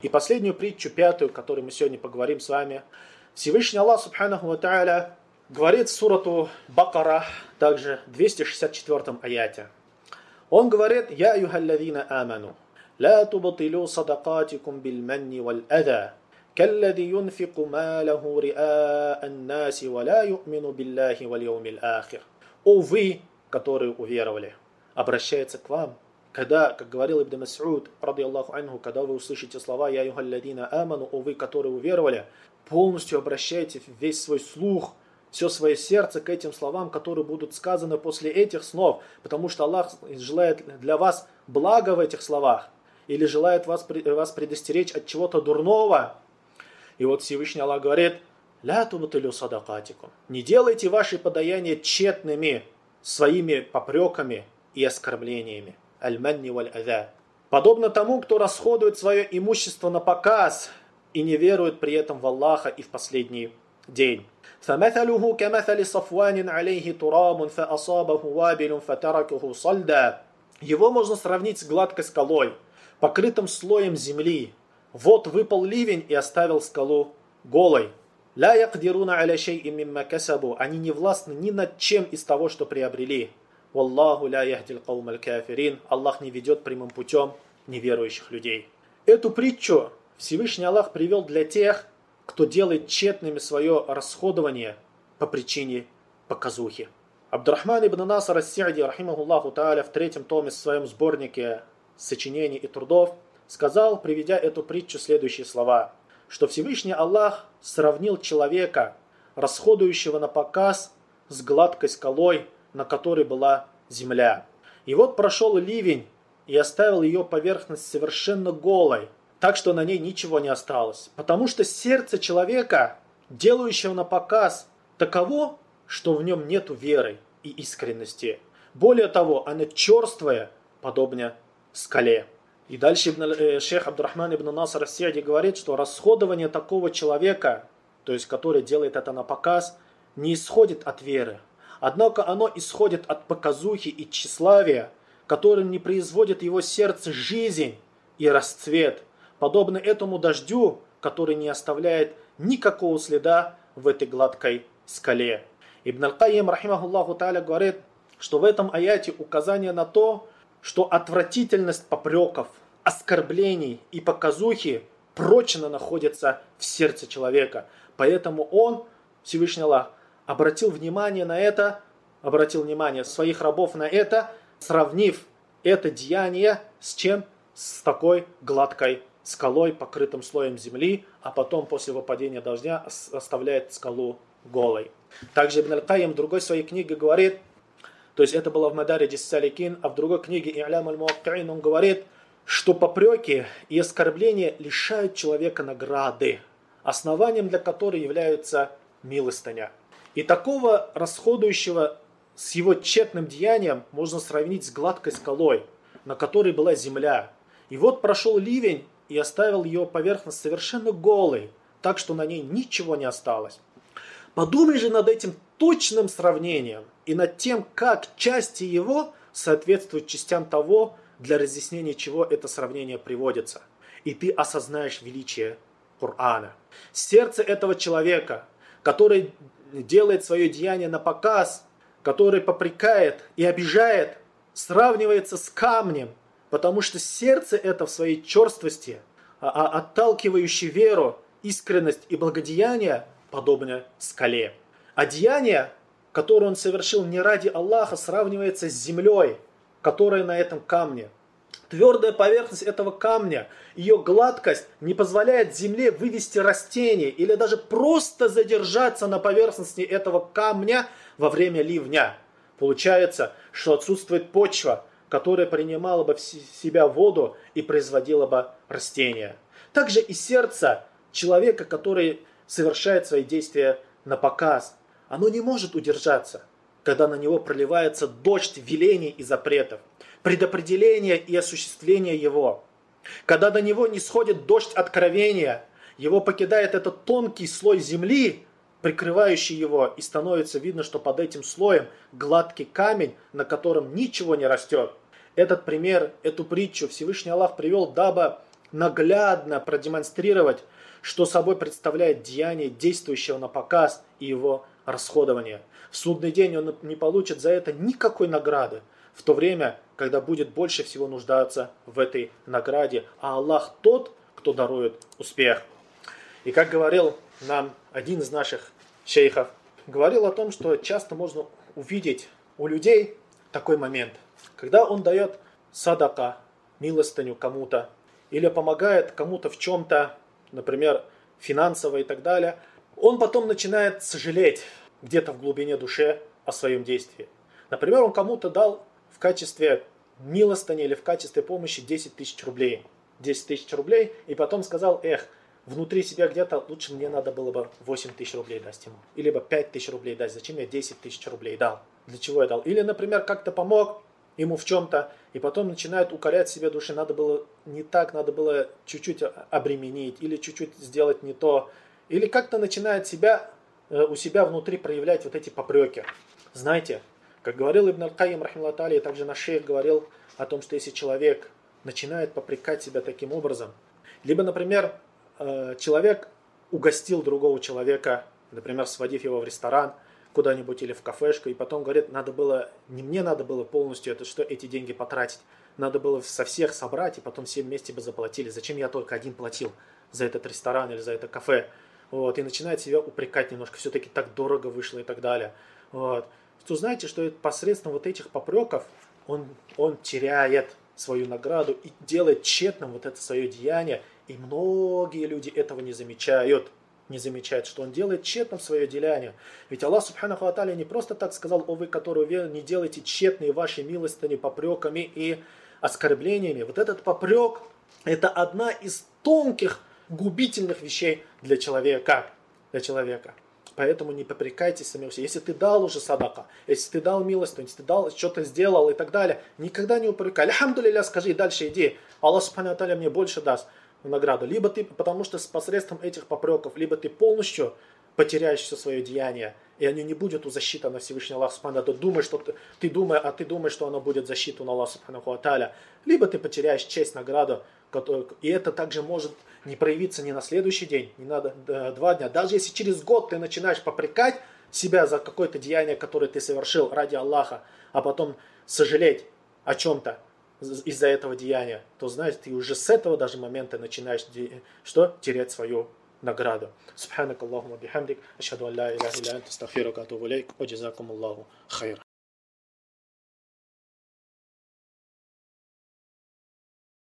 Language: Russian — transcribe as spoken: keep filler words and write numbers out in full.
И последнюю притчу, пятую, о которой мы сегодня поговорим с вами. Всевышний Аллах Субханаху ва Тааля говорит в сурату Бакара, также в двести шестьдесят четвёртом аяте. Он говорит: «Я аюхаллазина аману, ла тубтилу садакатикум билманни валь ада, каллади юнфику маляху риа аннаси, ва ла ю'мину биллахи валь яумил ахир». О вы, которые уверовали, обращается к вам. Когда, как говорил Ибн Мас'уд, ради Аллаху анху, когда вы услышите слова «Я юхаллазина аману», о вы, которые уверовали, полностью обращайте весь свой слух, все свое сердце к этим словам, которые будут сказаны после этих слов, потому что Аллах желает для вас блага в этих словах, или желает вас, вас предостеречь от чего-то дурного. И вот Всевышний Аллах говорит: «Ля тубтилю садакатикум». Не делайте ваши подаяния тщетными своими попреками и оскорблениями. Аль-манни валь-аза. Подобно тому, кто расходует свое имущество на показ и не верует при этом в Аллаха и в последний день. فَمَثَلُهُ كَمَثَلِ صَفْوَانٍ عَلَيْهِ تُرَابٌ فَأَصَابَهُ وَابِلٌ فَتَرَكَهُ صَلْدًا. Его можно сравнить с гладкой скалой, покрытым слоем земли. Вот выпал ливень и оставил скалу голой. لَا يَقْدِرُونَ عَلَى شَيْءٍ مِّمَّا كَسَبُوا. Они не властны ни над чем из того, что приобрели. «Валлаху ля яхдиль каумаль кафирин». Аллах не ведет прямым путем неверующих людей. Эту притчу Всевышний Аллах привел для тех, кто делает тщетными свое расходование по причине показухи. Абдурахман ибн Наср ас-Са'ди, рахимахуллаху тааля, в третьем томе в своем сборнике сочинений и трудов сказал, приведя эту притчу, следующие слова, что Всевышний Аллах сравнил человека, расходующего на показ, с гладкой скалой, на которой была земля. И вот прошел ливень и оставил ее поверхность совершенно голой, так что на ней ничего не осталось. Потому что сердце человека, делающего на показ, таково, что в нем нету веры и искренности. Более того, оно черствое, подобно скале. И дальше э, шейх Абдурахман ибн Наср ас-Са'ди говорит, что расходование такого человека, то есть который делает это на показ, не исходит от веры. Однако оно исходит от показухи и тщеславия, которым не производит его сердце жизнь и расцвет, подобно этому дождю, который не оставляет никакого следа в этой гладкой скале. Ибн Аль-Кайим, рахимахуллаху тааля, говорит, что в этом аяте указание на то, что отвратительность попреков, оскорблений и показухи прочно находится в сердце человека. Поэтому он, Всевышний Аллах, обратил внимание на это, обратил внимание своих рабов на это, сравнив это деяние с чем? С такой гладкой скалой, покрытым слоем земли, а потом после выпадения дождя оставляет скалу голой. Также Ибн Аль-Кайим в другой своей книге говорит, то есть это было в Мадариджи ас-Саликин, а в другой книге И'лям аль-Муакки'ин он говорит, что попреки и оскорбления лишают человека награды, основанием для которой является милостыня. И такого расходующего с его тщетным деянием можно сравнить с гладкой скалой, на которой была земля. И вот прошел ливень и оставил ее поверхность совершенно голой, так что на ней ничего не осталось. Подумай же над этим точным сравнением и над тем, как части его соответствуют частям того, для разъяснения чего это сравнение приводится. И ты осознаешь величие Корана. Сердце этого человека, который делает свое деяние на показ, который попрекает и обижает, сравнивается с камнем, потому что сердце это в своей черствости, отталкивающее веру, искренность и благодеяние, подобно скале. А деяние, которое он совершил не ради Аллаха, сравнивается с землей, которая на этом камне. Твердая поверхность этого камня, ее гладкость не позволяет земле вывести растение или даже просто задержаться на поверхности этого камня во время ливня. Получается, что отсутствует почва, которая принимала бы в себя воду и производила бы растения. Также и сердце человека, который совершает свои действия на показ, оно не может удержаться, когда на него проливается дождь велений и запретов, предопределения и осуществления его. Когда до него не сходит дождь откровения, его покидает этот тонкий слой земли, прикрывающий его, и становится видно, что под этим слоем гладкий камень, на котором ничего не растет. Этот пример, эту притчу Всевышний Аллах привел, дабы наглядно продемонстрировать, что собой представляет деяние действующего на показ и его расходование. В судный день он не получит за это никакой награды, в то время, когда будет больше всего нуждаться в этой награде, а Аллах тот, кто дарует успех. И как говорил нам один из наших шейхов, говорил о том, что часто можно увидеть у людей такой момент, когда он дает садака, милостыню кому-то, или помогает кому-то в чем-то, например, финансово и так далее, он потом начинает сожалеть где-то в глубине души о своем действии. Например, он кому-то дал в качестве милостыни или в качестве помощи десять тысяч рублей. десять тысяч рублей, и потом сказал, эх, внутри себя где-то лучше мне надо было бы восемь тысяч рублей дать ему. Или бы пять тысяч рублей дать. Зачем я десять тысяч рублей дал? Для чего я дал? Или, например, как-то помог ему в чем-то, и потом начинает укорять себе души, надо было не так, надо было чуть-чуть обременить, или чуть-чуть сделать не то, или как-то начинает себя, у себя внутри проявлять вот эти попреки. Знаете, как говорил Ибн Аль-Кайим, рахималлаху тааля, и также наш шейх говорил о том, что если человек начинает попрекать себя таким образом, либо, например, человек угостил другого человека, например, сводив его в ресторан, куда-нибудь или в кафешку, и потом говорит, надо было, не мне надо было полностью это, что эти деньги потратить, надо было со всех собрать, и потом все вместе бы заплатили. Зачем я только один платил за этот ресторан или за это кафе? Вот, и начинает себя упрекать немножко, все-таки так дорого вышло и так далее. Вот. То знаете, что посредством вот этих попреков он, он теряет свою награду и делает тщетным вот это свое деяние, и многие люди этого не замечают. не замечает, что он делает тщетным свое деяние. Ведь Аллах Субханаху ва Тааля не просто так сказал, о вы, которые верны, не делайте тщетные ваши милостыни попреками и оскорблениями. Вот этот попрек, это одна из тонких, губительных вещей для человека. Для человека. Поэтому не попрекайтесь сами себе. Если ты дал уже садака, если ты дал милостыню, если ты дал, что-то сделал и так далее, никогда не упрекай. Альхамдулилля, скажи, дальше иди. Аллах Субханаху ва Тааля мне больше даст награду. Либо ты, потому что с посредством этих попреков, либо ты полностью потеряешь все свое деяние, и оно не будет у защиты на Всевышний Аллах Субхану. Ты думаешь, что ты, ты думаешь, а ты думаешь, что оно будет защиту на Аллах Субхану ва Тааля. Либо ты потеряешь честь, награду, которую, и это также может не проявиться не на следующий день, не на два дня. Даже если через год ты начинаешь попрекать себя за какое-то деяние, которое ты совершил ради Аллаха, а потом сожалеть о чем-то из-за этого деяния, то, знаешь, ты уже с этого даже момента начинаешь что? Терять свою награду. Субханак Аллахума бихамдик, ашхаду ан ла илляха илля анта, астагфирука ва атубу илейк, ва джазакум Аллаху хайра.